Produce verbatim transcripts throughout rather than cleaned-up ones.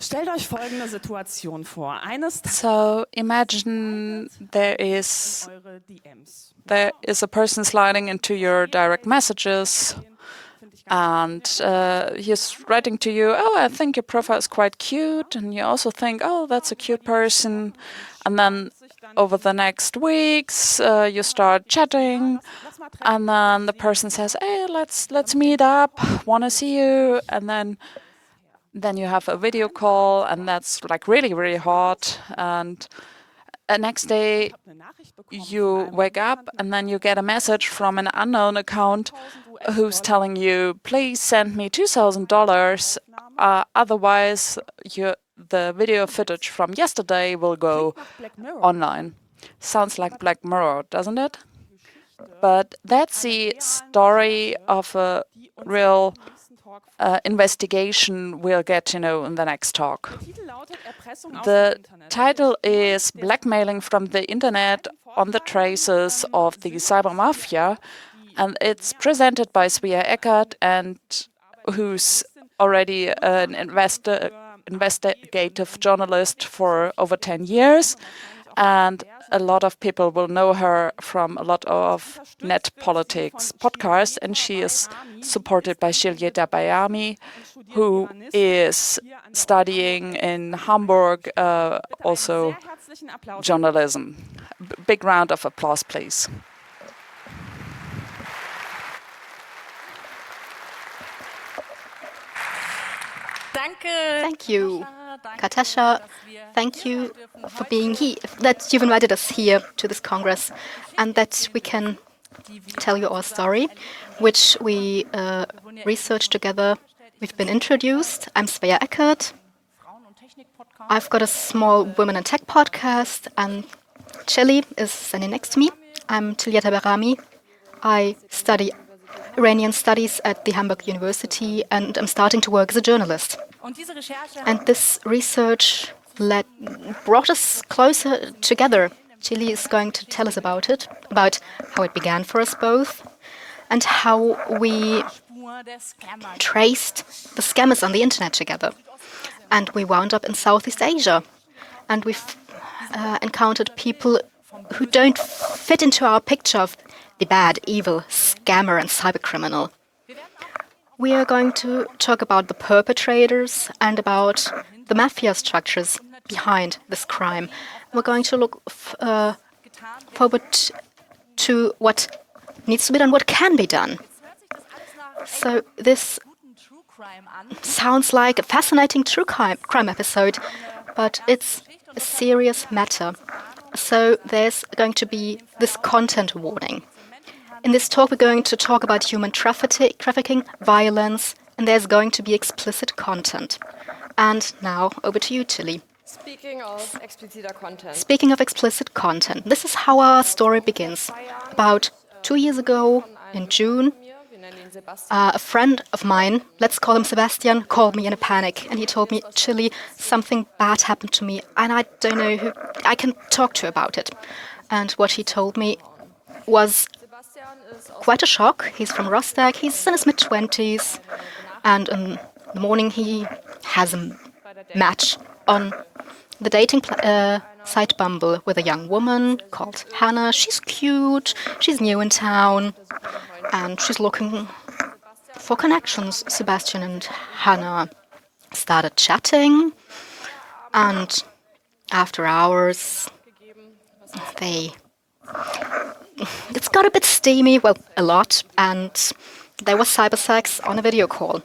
Stellt euch folgende Situation vor. Eines So imagine there is there is a person sliding into your direct messages, and uh, he's writing to you, "Oh, I think your profile is quite cute," and you also think, "Oh, that's a cute person," and then over the next weeks uh, you start chatting, and then the person says, "Hey, let's let's meet up. Want to see you?" And then then you have a video call, and that's like really really hot. And the next day you wake up, and then you get a message from an unknown account who's telling you, "Please send me two thousand dollars, uh, otherwise your the video footage from yesterday will go online." Sounds like Black Mirror, doesn't it? But that's the story of a real uh, investigation we'll get to know in the next talk. The title is Blackmailing from the Internet on the Traces of the Cyber Mafia, and it's presented by Svea Eckert, and who's already an investor, investigative journalist for over ten years. And a lot of people will know her from a lot of net politics podcasts, and she is supported by Giulietta Baiami, who is studying in Hamburg, uh, also journalism. B big round of applause, please. Thank you, Katasha. Thank you for being here, that you've invited us here to this Congress, and that we can tell you our story, which we uh, researched together. We've been introduced. I'm Svea Eckert. I've got a small Women in Tech podcast, and Chili is standing next to me. I'm Giulietta Baiami. I study Iranian studies at the Hamburg University, and I'm starting to work as a journalist. And this research led, brought us closer together. Chili is going to tell us about it, about how it began for us both, and how we traced the scammers on the internet together. And we wound up in Southeast Asia, and we've uh, encountered people who don't fit into our picture of the bad, evil scammer and cybercriminal. We are going to talk about the perpetrators and about the mafia structures behind this crime. We're going to look f uh, forward to what needs to be done, what can be done. So this sounds like a fascinating true crime, crime episode, but it's a serious matter. So there's going to be this content warning. In this talk, we're going to talk about human trafficking, violence, and there's going to be explicit content. And now, over to you, Chili. Speaking of explicit content. Speaking of explicit content, this is how our story begins. About two years ago, in June, uh, a friend of mine, let's call him Sebastian, called me in a panic, and he told me, "Chili, something bad happened to me, and I don't know who I can talk to about it." And what he told me was quite a shock. He's from Rostock, he's in his mid-twenties, and in the morning he has a match on the dating uh, site Bumble with a young woman called Hannah. She's cute, she's new in town, and she's looking for connections. Sebastian and Hannah started chatting, and after hours, they... It's got a bit steamy, well, a lot, and there was cyber sex on a video call.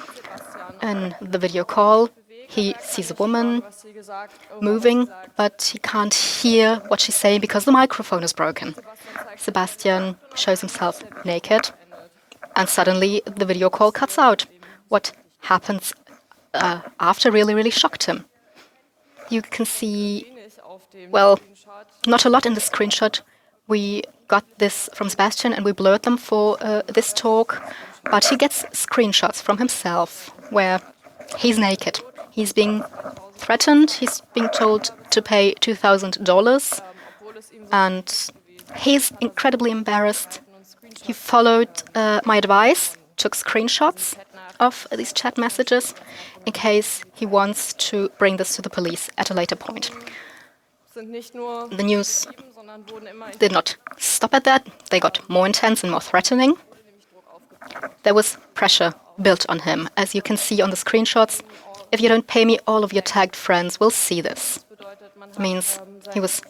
In the video call, he sees a woman moving, but he can't hear what she's saying because the microphone is broken. Sebastian shows himself naked, and suddenly the video call cuts out. What happens uh, after really, really shocked him. You can see, well, not a lot in the screenshot. We got this from Sebastian and we blurred them for uh, this talk, but he gets screenshots from himself where he's naked. He's being threatened, he's being told to pay two thousand dollars, and he's incredibly embarrassed. He followed uh, my advice, took screenshots, of these chat messages in case he wants to bring this to the police at a later point. The news did not stop at that. They got more intense and more threatening. There was pressure built on him, as you can see on the screenshots. If you don't pay me, all of your tagged friends will see this. It means he was.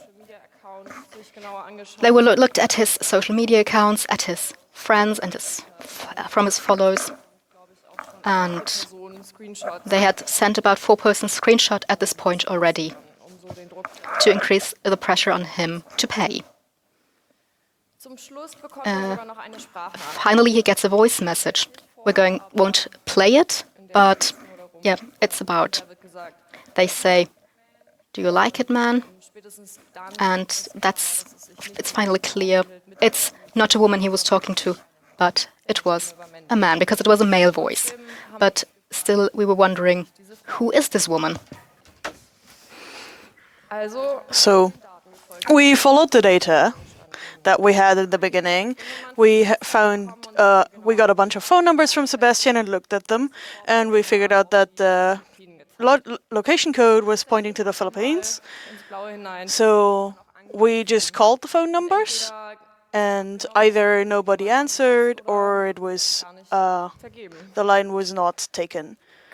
They were looked at his social media accounts, at his friends and his from his followers, and they had sent about four-person screenshot at this point already to increase the pressure on him to pay. Uh, finally, he gets a voice message. We're going won't play it, but yeah, it's about. They say, "Do you like it, man?" And that's it's finally clear. It's not a woman he was talking to, but it was a man because it was a male voice. But still, we were wondering, who is this woman? So we followed the data that we had at the beginning. We ha- found, uh, we got a bunch of phone numbers from Sebastian and looked at them, and we figured out that the lo- location code was pointing to the Philippines. So we just called the phone numbers, and either nobody answered or it was uh, the line was not taken.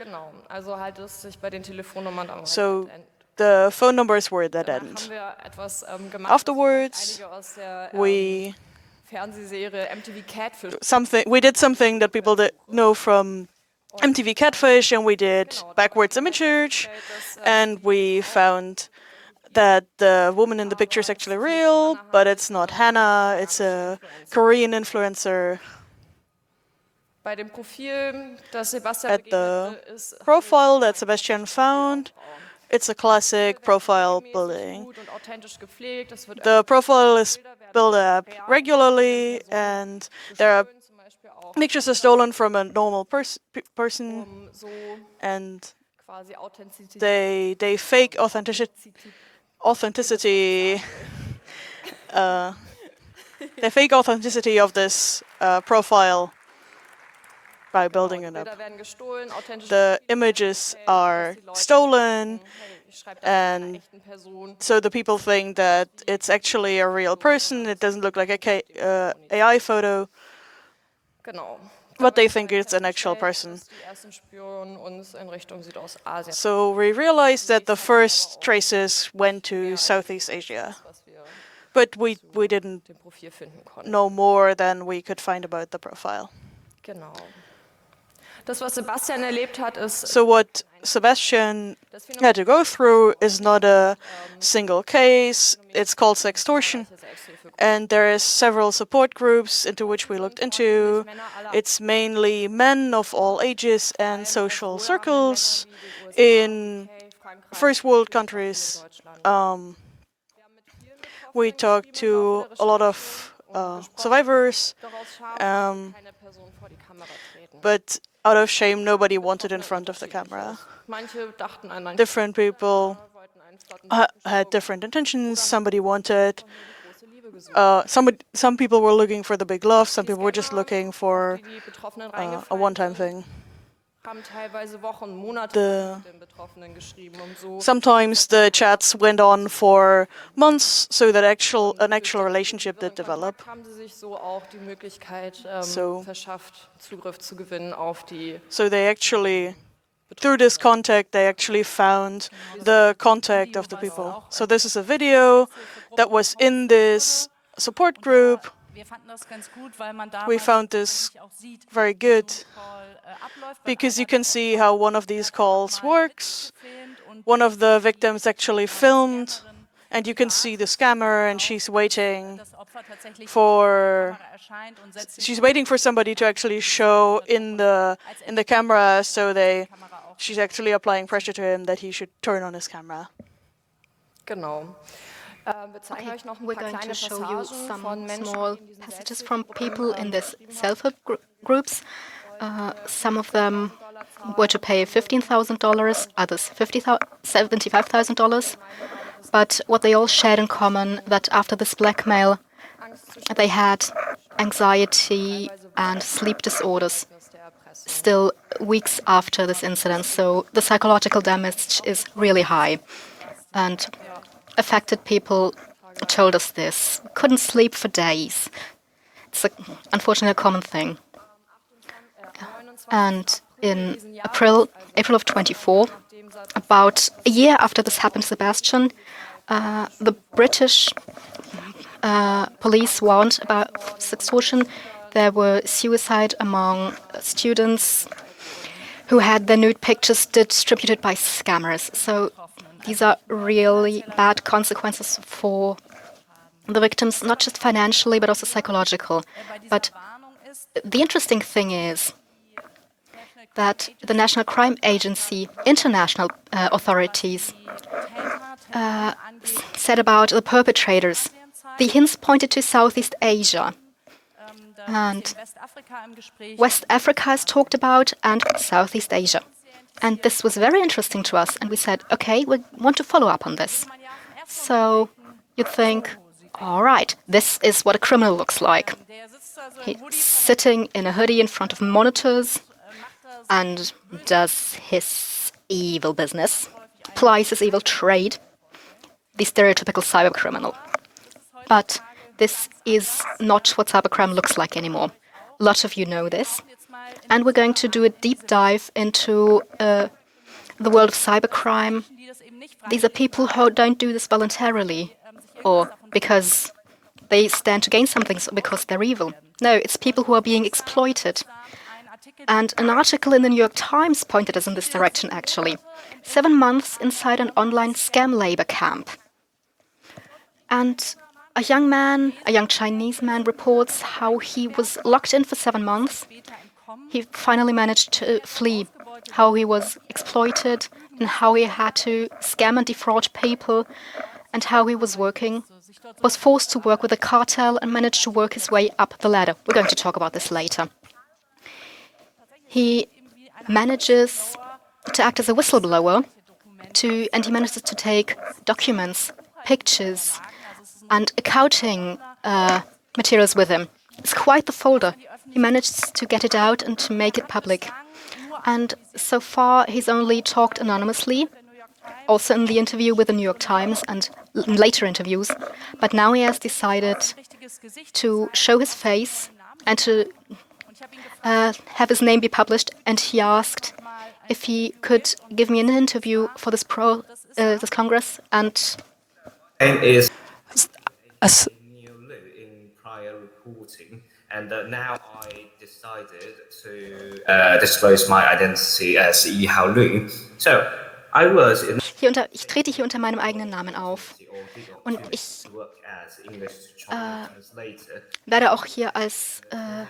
So the phone numbers were dead end. Afterwards, we something we did something that people that know from M T V Catfish, and we did backwards image search, and we found that the woman in the picture is actually real, but it's not Hannah, it's a Korean influencer. At the profile that Sebastian found, it's a classic profile building. The profile is built up regularly, and there are pictures are stolen from a normal pers- p- person, and they they fake authenticity. Authenticity. Uh, they fake authenticity of this uh, profile by building it up. The images are stolen, and so the people think that it's actually a real person. It doesn't look like a K- uh, A I photo, but they think it's an actual person. So we realized that the first traces went to Southeast Asia, but we, we didn't know more than we could find about the profile. So what Sebastian had to go through is not a single case. It's called sextortion, and there is several support groups into which we looked into. It's mainly men of all ages and social circles in first world countries. Um, we talked to a lot of uh, survivors, um, but out of shame, nobody wanted in front of the camera. Different people ha- had different intentions. Somebody wanted, uh, somebody, some people were looking for the big love. Some people were just looking for uh, a one-time thing. The, sometimes the chats went on for months, so that actual an actual relationship did develop. So, so they actually, through this contact, they actually found the contact of the people. So this is a video that was in this support group. We found this very good because you can see how one of these calls works. One of the victims actually filmed, and you can see the scammer, and she's waiting for she's waiting for somebody to actually show in the in the camera, so they she's actually applying pressure to him that he should turn on his camera. Okay, we're going to show you some small passages from people in this self-help gr- groups. Uh, some of them were to pay fifteen thousand dollars, others seventy-five thousand dollars. But what they all shared in common, that after this blackmail, they had anxiety and sleep disorders. still weeks after this incident, so the psychological damage is really high. And affected people told us this. Couldn't sleep for days. It's a, unfortunately a common thing. And in April, April of twenty-four, about a year after this happened to Sebastian, uh, the British uh, police warned about sextortion. There were suicide among students who had their nude pictures distributed by scammers. So these are really bad consequences for the victims, not just financially, but also psychological. But the interesting thing is that the National Crime Agency, international uh, authorities, uh, said about the perpetrators. The hints pointed to Southeast Asia. And West Africa is talked about, and Southeast Asia. And this was very interesting to us, and we said, okay, we want to follow up on this. So you'd think, all right, this is what a criminal looks like. He's sitting in a hoodie in front of monitors and does his evil business, plies his evil trade, the stereotypical cybercriminal. But this is not what cybercrime looks like anymore. A lot of you know this. And we're going to do a deep dive into uh, the world of cybercrime. These are people who don't do this voluntarily or because they stand to gain something, or because they're evil. No, it's people who are being exploited. And an article in the New York Times pointed us in this direction, actually. Seven months inside an online scam labor camp. And a young man, a young Chinese man, reports how he was locked in for seven months. He finally managed to flee, how he was exploited and how he had to scam and defraud people and how he was working, was forced to work with a cartel and managed to work his way up the ladder. We're going to talk about this later. He manages to act as a whistleblower, to, and he manages to take documents, pictures, and accounting uh, materials with him. It's quite the folder. He managed to get it out and to make it public. And so far, he's only talked anonymously, also in the interview with the New York Times and later interviews. But now he has decided to show his face and to uh, have his name be published. And he asked if he could give me an interview for this pro, uh, this Congress. And is as in prior reporting, and uh, now I decided to uh, disclose my identity as Yi Hao Lu. So I was in hier unter, ich trete hier unter meinem eigenen Namen auf. Und ich äh, werde auch hier als äh,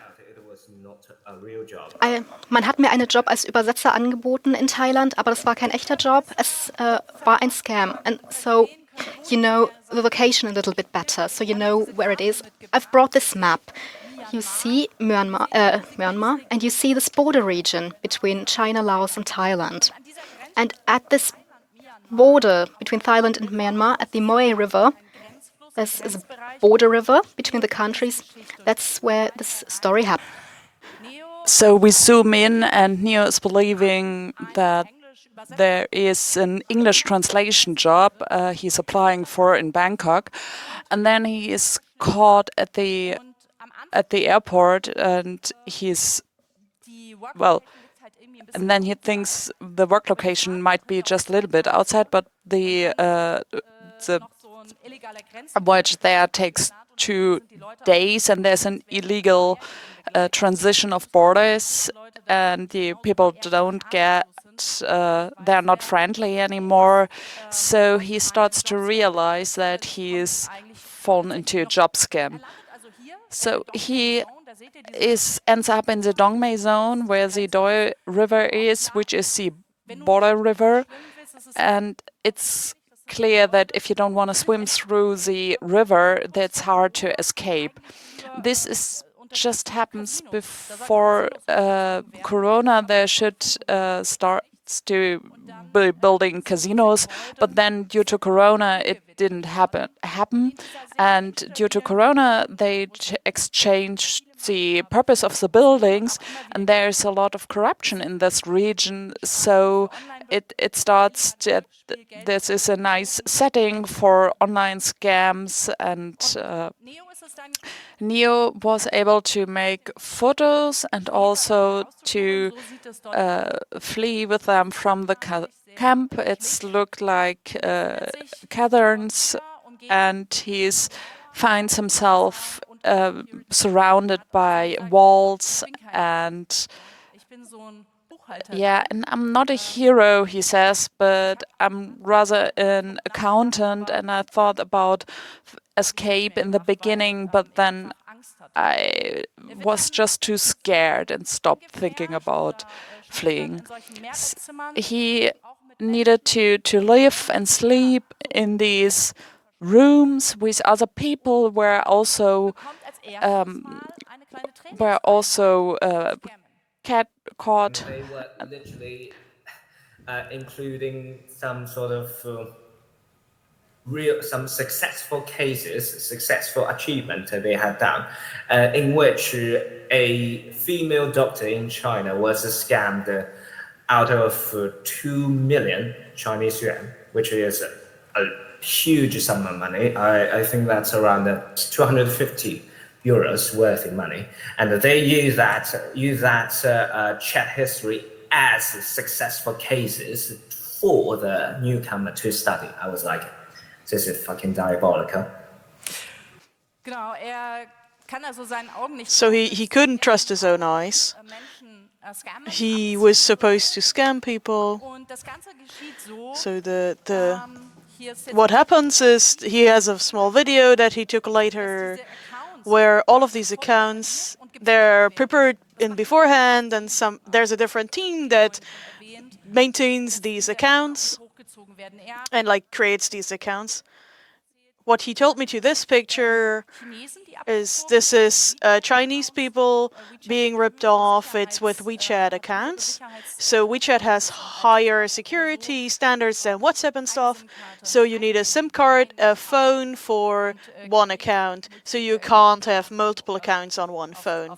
man hat mir einen Job als Übersetzer angeboten in Thailand, aber das war kein echter Job. Es äh, war ein Scam. And so you know the location a little bit better, so you know where it is. I've brought this map. You see Myanmar, uh, Myanmar, and you see this border region between China, Laos, and Thailand. And at this border between Thailand and Myanmar, at the Moe River, this is a border river between the countries. That's where this story happened. So we zoom in, and Neo is believing that there is an English translation job uh, he's applying for in Bangkok, and then he is caught at the at the airport, and he's well, and then he thinks the work location might be just a little bit outside, but the uh, the voyage there takes two days, and there's an illegal uh, transition of borders, and the people don't get. Uh, they're not friendly anymore, so he starts to realize that he's fallen into a job scam. So he is ends up in the Dongmei zone, where the Doi River is, which is the border river, and it's clear that if you don't want to swim through the river, that's hard to escape. This is just happens before uh, Corona. There should uh, start to be building casinos, but then due to Corona, it didn't happen. Happen, and due to Corona, they ch- exchanged the purpose of the buildings, and there's a lot of corruption in this region. So it it starts that this is a nice setting for online scams, and uh, Neo was able to make photos and also to uh, flee with them from the ca camp. It's looked like uh, caverns, and he's finds himself uh, surrounded by walls, and yeah, and I'm not a hero, he says, but I'm rather an accountant, and I thought about escape in the beginning, but then I was just too scared and stopped thinking about fleeing. S he needed to, to live and sleep in these rooms with other people where also um, were also uh, cat caught. They were literally uh, including some sort of uh, real, some successful cases, successful achievement that they had done, uh, in which uh, a female doctor in China was scammed uh, out of uh, two million Chinese yuan, which is a, a huge sum of money. I, I think that's around uh, two hundred fifty euros worth of money, and they use that use that uh, uh, chat history as successful cases for the newcomer to study. I was like, this is fucking diabolical. So he, he couldn't trust his own eyes. He was supposed to scam people. So the the what happens is he has a small video that he took later, where all of these accounts, they're prepared in beforehand, and some there's a different team that maintains these accounts and like creates these accounts. What he told me to this picture is this is uh, Chinese people being ripped off. It's with WeChat accounts. So WeChat has higher security standards than WhatsApp and stuff. So you need a SIM card, a phone for one account. So you can't have multiple accounts on one phone.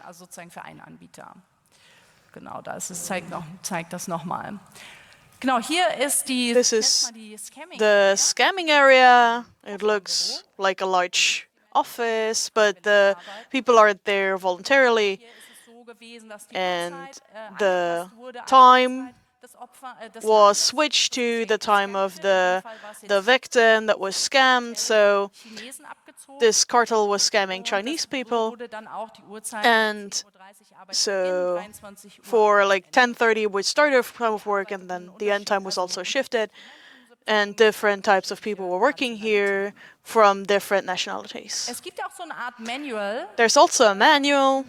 Genau, das ist, zeigt, noch, zeigt das nochmal. Genau, hier ist die, this is the scamming area. It looks like a large office, but the people are there voluntarily, and the time was switched to the time of the the victim that was scammed. So this cartel was scamming Chinese people, and so for like ten thirty would start a time of work, and then the end time was also shifted, and different types of people were working here from different nationalities. There's also a manual.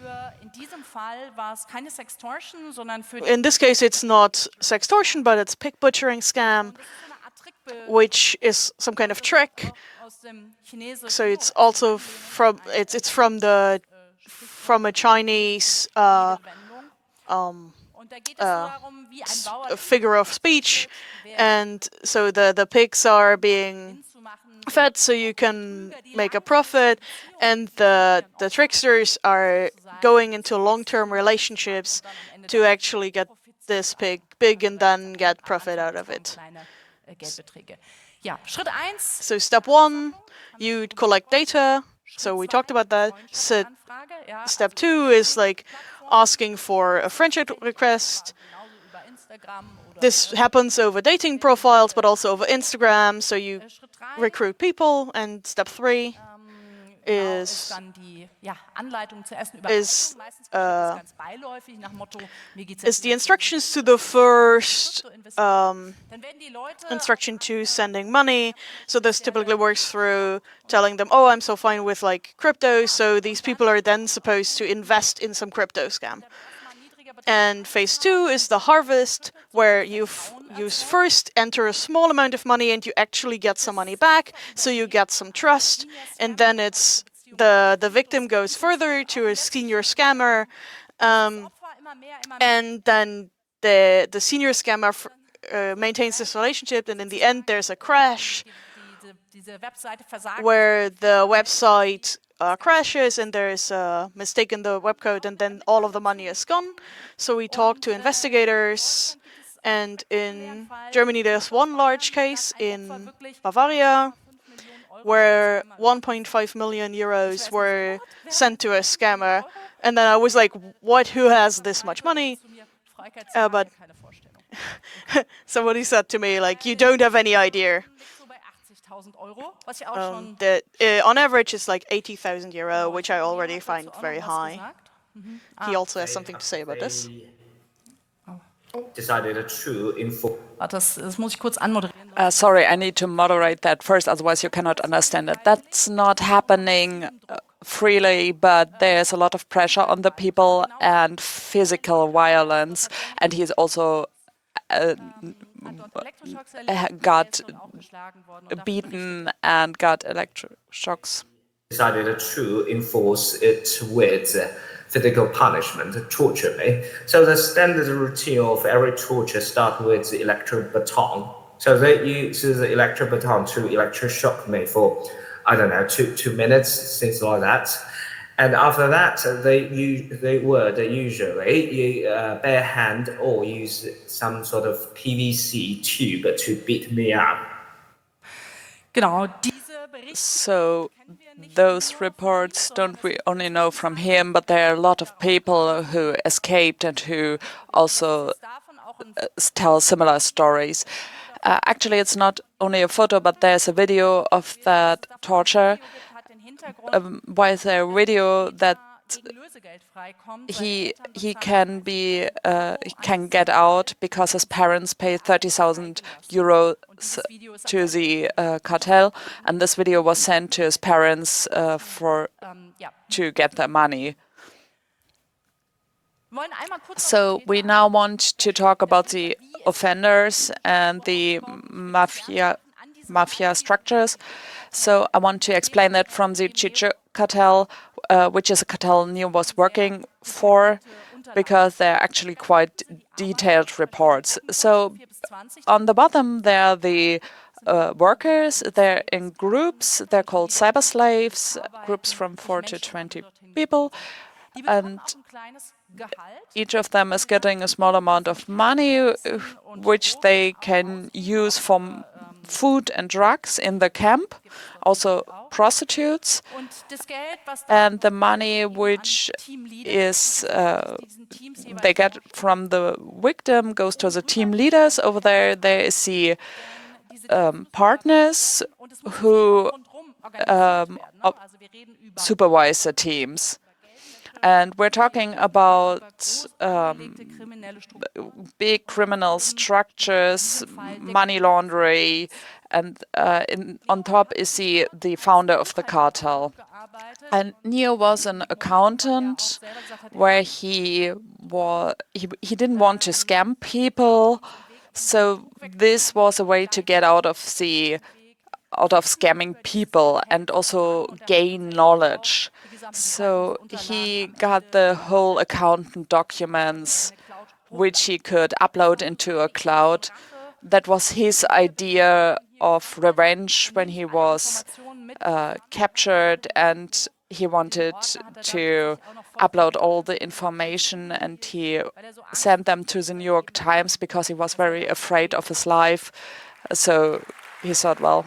In this case, it's not sextortion, but it's pig butchering scam, which is some kind of trick. So it's also from it's it's from the from a Chinese uh, um, uh, figure of speech, and so the the pigs are being fed so you can make a profit, and the the tricksters are going into long-term relationships to actually get this pig big and then get profit out of it. So step one, you collect data. So we talked about that. So step two is like asking for a friendship request. This happens over dating profiles, but also over Instagram. So you recruit people. And step three is is, uh, is the instructions to the first um, instruction to sending money. So this typically works through telling them, oh, I'm so fine with like crypto. So these people are then supposed to invest in some crypto scam. And phase two is the harvest, where you you first enter a small amount of money and you actually get some money back, so you get some trust, and then it's the the victim goes further to a senior scammer, um, and then the the senior scammer uh, maintains this relationship, and in the end there's a crash where the website uh, crashes and there is a mistake in the web code, and then all of the money is gone. So we talked to investigators, and in Germany there's one large case in Bavaria where one point five million euros were sent to a scammer. And then I was like, what, who has this much money? Uh, but somebody said to me, like, you don't have any idea. Um, that uh, on average it's like eighty thousand euro, which I already find very high. He also has something to say about this. Decided to inform. Das, das muss ich kurz anmoderieren. Uh, sorry, I need to moderate that first, otherwise you cannot understand it. That's not happening uh, freely, but there's a lot of pressure on the people and physical violence, and he's also uh, got beaten and got electroshocks. Decided to enforce it with uh, physical punishment, torture me. So the standard routine of every torture starts with the electric baton. So they use the electric baton to electroshock me for, I don't know, two two minutes, things like that. And after that, they use they would usually uh, bare hand or use some sort of P V C tube to beat me up. Genau, diese So those reports don't we only know from him, but there are a lot of people who escaped and who also uh, tell similar stories. Uh, actually, it's not only a photo, but there's a video of that torture. Um, why is there a video that he he can be uh, he can get out because his parents paid thirty thousand euros to the uh, cartel, and this video was sent to his parents uh, for to get their money. So we now want to talk about the offenders and the mafia mafia structures. So I want to explain that from the Chicho cartel, uh, which is a cartel Neo was working for, because they're actually quite detailed reports. So on the bottom there are the uh, workers. They're in groups. They're called cyber slaves, groups from four to twenty people, and each of them is getting a small amount of money, uh, which they can use for food and drugs in the camp, also prostitutes, and the money which is uh, they get from the victim goes to the team leaders. Over there, there is the um, partners who um, supervise the teams. And we're talking about um, big criminal structures, money laundering, and uh, in, on top is the, the founder of the cartel. And Neo was an accountant where he, was, he, he didn't want to scam people, so this was a way to get out of the out of scamming people and also gain knowledge. So he got the whole accountant documents, which he could upload into a cloud. That was his idea of revenge when he was uh, captured, and he wanted to upload all the information, and he sent them to the New York Times because he was very afraid of his life. So he thought, well,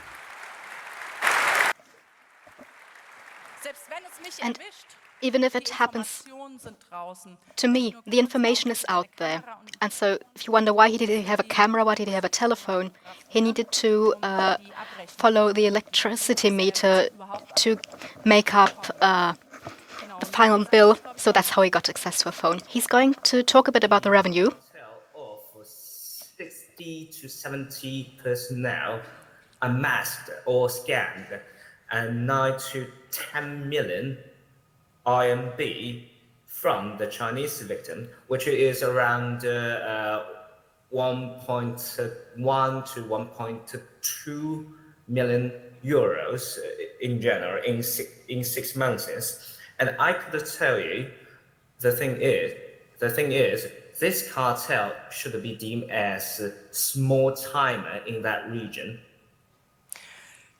and even if it happens to me, the information is out there. And so if you wonder why he didn't have a camera, why did he have a telephone, he needed to uh, follow the electricity meter to make up uh, the final bill. So that's how he got access to a phone. He's going to talk a bit about the revenue. Of sixty to seventy personnel unmasked or scammed, and nine to ten million R M B from the Chinese victim, which is around uh, uh, one point one to one point two million euros in general in six, in six months. And I could tell you, the thing is, the thing is, this cartel should be deemed as a small timer in that region.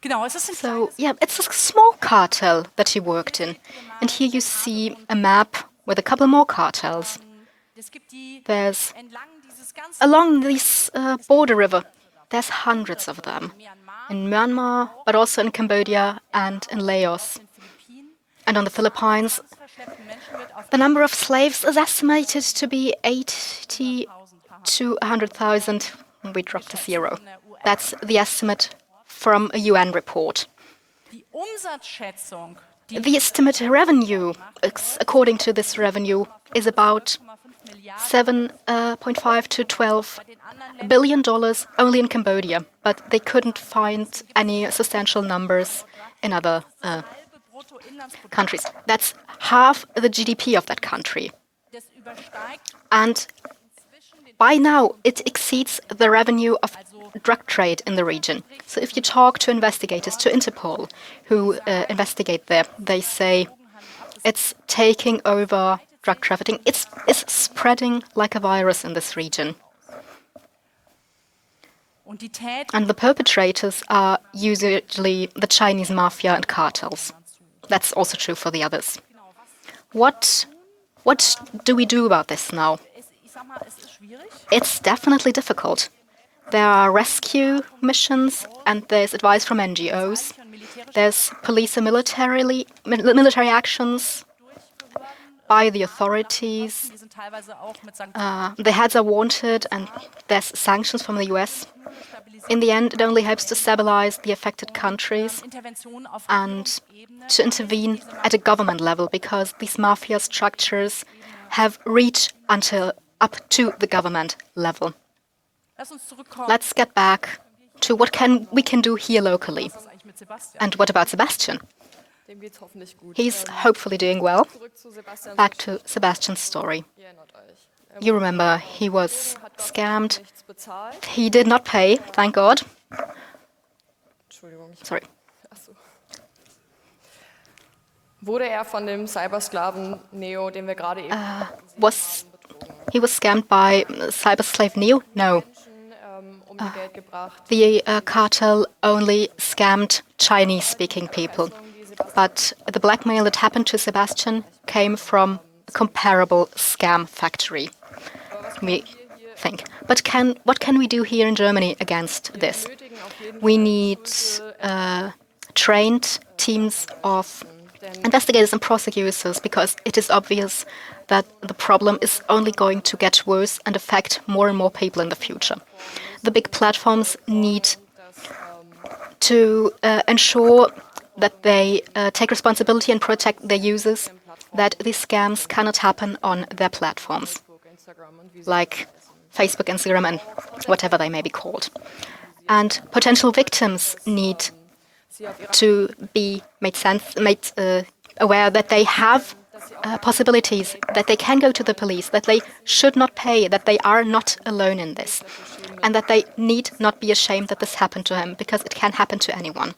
Genau, es ist ein So, yeah, it's a small cartel that he worked in. And here you see a map with a couple more cartels. Es gibt die There's, entlang dieses ganzen along this uh, border river, there's hundreds of them. In Myanmar, but also in Cambodia and in Laos. And on the Philippines, verschleppten Menschen wird auf the number of slaves is estimated to be eighty to one hundred thousand. We dropped a zero. That's the estimate from a U N report. die Umsatzschätzung, die The estimated revenue, ex- according to this revenue, is about seven point five to twelve billion dollars only in Cambodia, but they couldn't find any substantial numbers in other uh, Bruttoinlandsprodukt, countries. That's half the G D P of that country. das übersteigt And by now, it exceeds the revenue of drug trade in the region. So if you talk to investigators, to Interpol, who uh, investigate there, they say it's taking over drug trafficking. It's, it's spreading like a virus in this region. und die Täter And the perpetrators are usually the Chinese mafia and cartels. That's also true for the others. What, what do we do about this now? ist, ich sag mal, es ist schwierig. It's definitely difficult. There are rescue missions and there's advice from N G Os. There's police and militarily, mil- military actions by the authorities. Die sind teilweise auch mit Sanktionen Uh, the heads are wanted and there's sanctions from the U S. In the end, it only helps to stabilize the affected countries Interventionen auf and Regierungsebene. to intervene at a government level because these mafia structures have reached until up to the government level. Lass uns zurückkommen. Let's get back to what can we can do here locally. Was ist eigentlich mit Sebastian? And what about Sebastian? Dem geht's hoffentlich gut. He's hopefully doing well. Zurück zu Sebastian. Back to Sebastian's story. Ihr erinnert euch. You remember he was scammed. Nichts bezahlt. He did not pay, thank God. Entschuldigung. Ich, Sorry. achso. Wurde er von dem Cybersklaven Neo, den wir gerade eben Was he was scammed by cyber slave Neo? No. ähm, um ihr Geld gebracht. The uh, cartel only scammed Chinese-speaking people. But the blackmail that happened to Sebastian came from a comparable scam factory, we think. But can what can we do here in Germany against this? We need uh, trained teams of investigators and prosecutors because it is obvious that the problem is only going to get worse and affect more and more people in the future. The big platforms need to uh, ensure that they uh, take responsibility and protect their users, that these scams cannot happen on their platforms, like Facebook, Instagram, and whatever they may be called. And potential victims need to be made sense, made uh, aware that they have uh, possibilities, that they can go to the police, that they should not pay, that they are not alone in this, and that they need not be ashamed that this happened to him, because it can happen to anyone.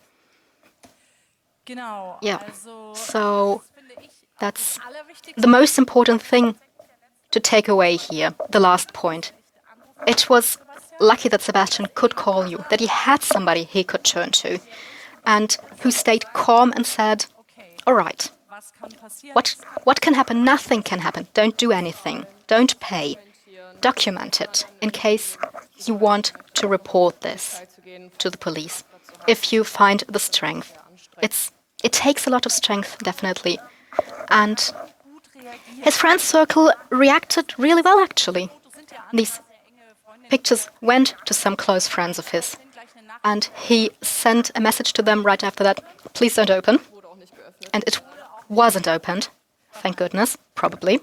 Genau. Yeah. Also, So finde ich, that's allerwichtigste the most important thing to take away here, the last point. It was lucky that Sebastian could call you, that he had somebody he could turn to, and who stayed calm and said, all right, was kann passieren. what, what can happen? Nothing can happen. Don't do anything. Don't pay. Document it in case you want to report this to the police, if you find the strength. It's, it takes a lot of strength, definitely. And his friend circle reacted really well, actually. These pictures went to some close friends of his, and he sent a message to them right after that, please don't open. And it wasn't opened, thank goodness, probably.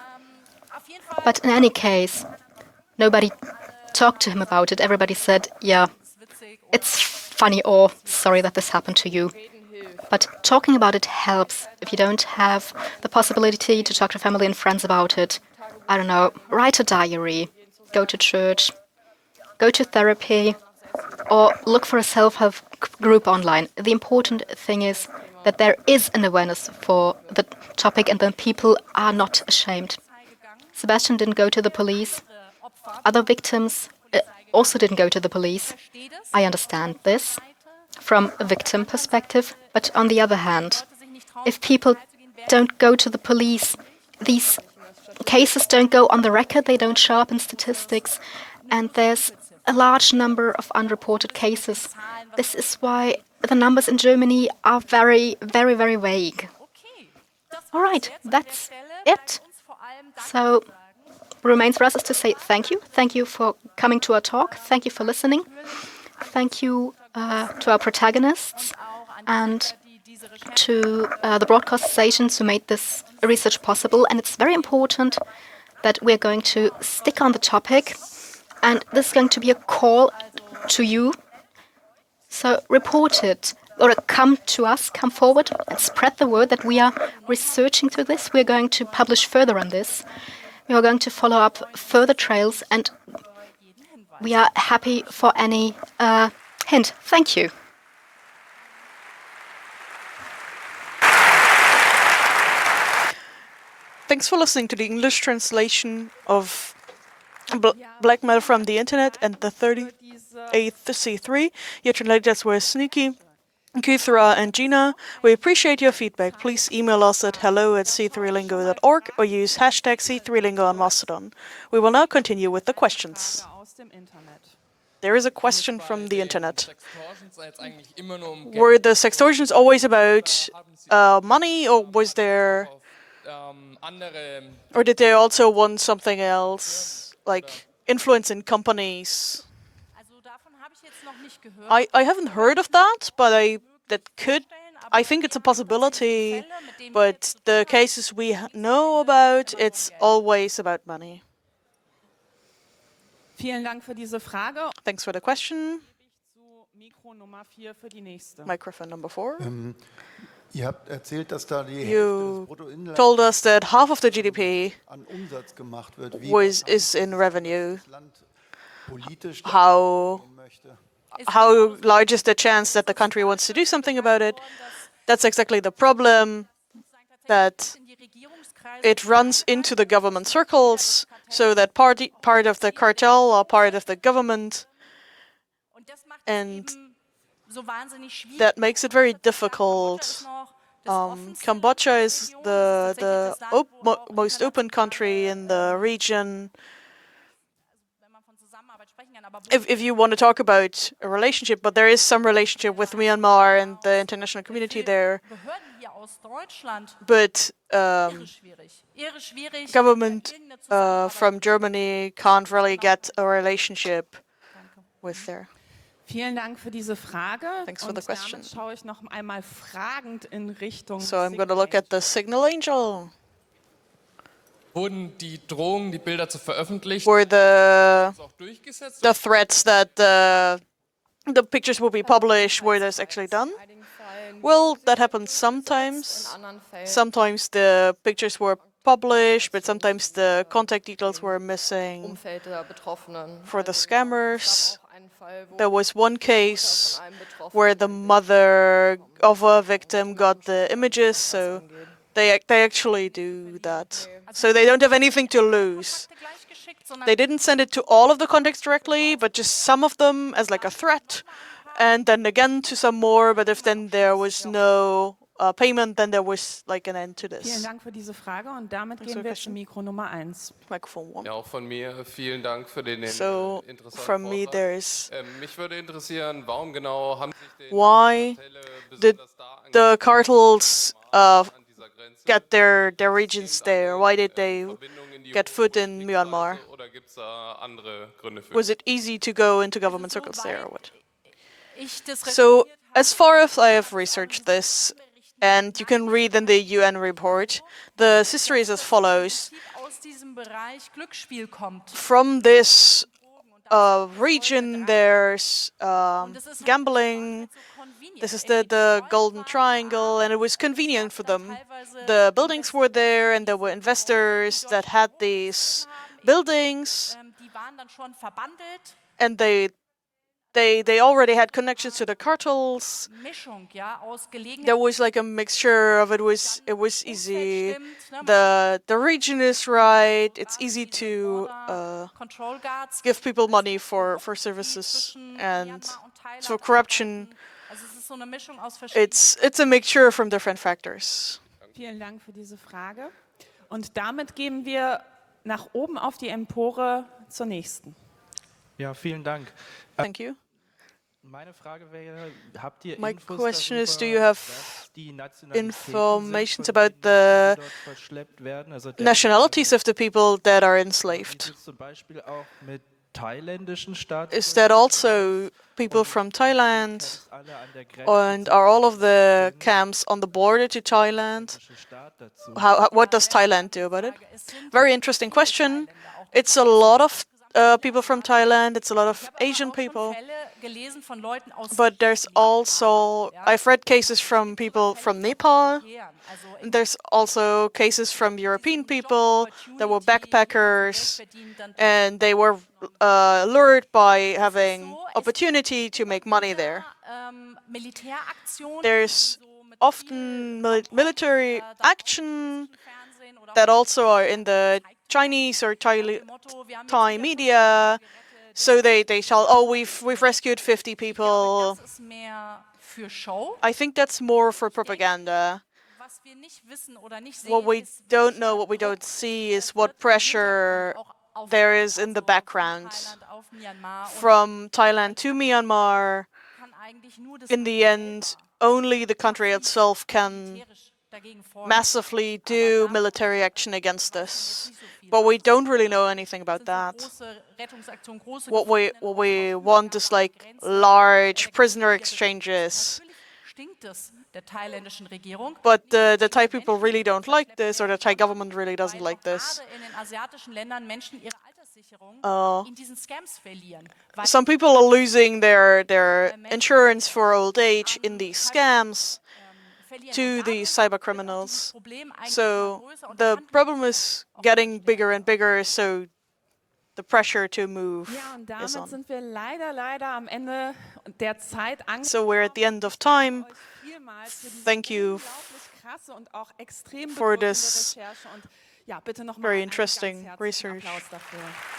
But in any case, nobody talked to him about it. Everybody said, yeah, it's funny or sorry that this happened to you. But talking about it helps. If you don't have the possibility to talk to family and friends about it, I don't know, write a diary, go to church, go to therapy, or look for a self-help group online. The important thing is that there is an awareness for the topic and that people are not ashamed. Sebastian didn't go to the police. Other victims uh, also didn't go to the police. I understand this. from a victim perspective, but on the other hand, if people don't go to the police, these cases don't go on the record, they don't show up in statistics, and there's a large number of unreported cases. This is why the numbers in Germany are very, very, very vague. All right, that's it. So, remains for us is to say thank you. Thank you for coming to our talk. Thank you for listening. Thank you uh, to our protagonists and to uh, the broadcast stations who made this research possible. And it's very important that we're going to stick on the topic. And this is going to be a call to you. So report it, or come to us, come forward and spread the word that we are researching through this. We're going to publish further on this. We are going to follow up further trails, and we are happy for any uh, hint. Thank you. Thanks for listening to the English translation of Bl Blackmail from the Internet and the thirty-eighth C three. Your translators were Sneaky, Kuthra and Gina. We appreciate your feedback. Please email us at hello at c three lingo dot org or use hashtag C three lingo on Mastodon. We will now continue with the questions. There is a question from the internet. Were the sextortions always about uh, money, or was there, or did they also want something else, like influence in companies? I, I haven't heard of that, but I that could, I think it's a possibility, but the cases we know about, it's always about money. Thanks for the question. Microphone number four. Ähm, ihr habt erzählt, dass da die You Hälfte des Bruttoinlands told us that half of the G D P an Umsatz gemacht wird. Wie was is in revenue. das Land politisch How darstellen möchte. how large is the chance that the country wants to do something about it? That's exactly the problem, that it runs into the government circles, so that party, part of the cartel are part of the government, and that makes it very difficult. Um, Cambodia is the, the op mo most open country in the region. If, if you want to talk about a relationship, but there is some relationship with Myanmar and the international community there, but um, government uh, from Germany can't really get a relationship with there. Thanks for the question. So I'm going to look at the Signal Angel. Wurden die Drohungen, die Bilder zu veröffentlichen, Were the auch durchgesetzt? the threats that the the pictures will be published, were those actually done? Well, that happens sometimes. Sometimes the pictures were published, but sometimes the contact details were missing for the scammers. There was one case where the mother of a victim got the images, so they they actually do that. So they don't have anything to lose. They didn't send it to all of the contacts directly, but just some of them as like a threat, and then again to some more, but if then there was no uh, payment, then there was like an end to this. Microphone one. Ja, auch von mir vielen Dank für den So, interessanten from me Vortrag. there's Ähm, mich würde interessieren, warum genau haben sich den why Kartelle did besonders da the cartels uh, an dieser Grenze get their, their regions there? Why did they Verbindung in die get foot in Myanmar? Oder gibt's da andere Gründe für? Was it easy to go into government circles there or what? So, as far as I have researched this, and you can read in the U N report, the history is as follows. From this uh, region, there's um, gambling. This is the, the Golden Triangle, and it was convenient for them. The buildings were there, and there were investors that had these buildings, and they They they already had connections to the cartels. There was like a mixture of it was it was easy. The the region is right. It's easy to uh, give people money for for services, and so corruption Also es ist so eine Mischung aus verschiedenen. It's it's a mixture from different factors. Vielen Dank für diese Frage. Und damit gehen wir nach oben auf die Empore zur nächsten. Ja, vielen Dank. Thank you. Meine Frage wäre, habt ihr My Infos question darüber, is, do you have dass die Nationalitäten information sind, von about denen the dort verschleppt werden? Also der- nationalities of the people that are Gibt enslaved? es zum Beispiel auch mit thailändischen Staaten? Is that also people from Thailand? Alle an der Grenze And are all of the camps on the border to Thailand? zum Staat dazu? How, how, what does Thailand do about it? Very interesting question. It's a lot of uh, people from Thailand. It's a lot of Asian people. But there's also, I've read cases from people from Nepal. There's also cases from European people that were backpackers, and they were uh, lured by having opportunity to make money there. There's often mil military action that also are in the Chinese or Thai, Thai media. So they, they tell, oh, we've we've rescued fifty people. I think that's more for propaganda. What we don't know, what we don't see, is what pressure there is in the background from Thailand to Myanmar. In the end, only the country itself can massively do military action against us. But we don't really know anything about that. What we what we want is like large prisoner exchanges. But the, the Thai people really don't like this, or the Thai government really doesn't like this. Uh, some people are losing their, their insurance for old age in these scams to these cyber criminals. So the problem is getting bigger and bigger, so the pressure to move Ja, und is damit on. sind wir leider, leider am Ende der Zeit angekommen. So we're at the end of time. Vielmals für diese Thank you unglaublich krasse und auch extrem for bedrückende this Recherche und ja, bitte noch mal very einen ganz interesting herzlichen research. Applaus dafür.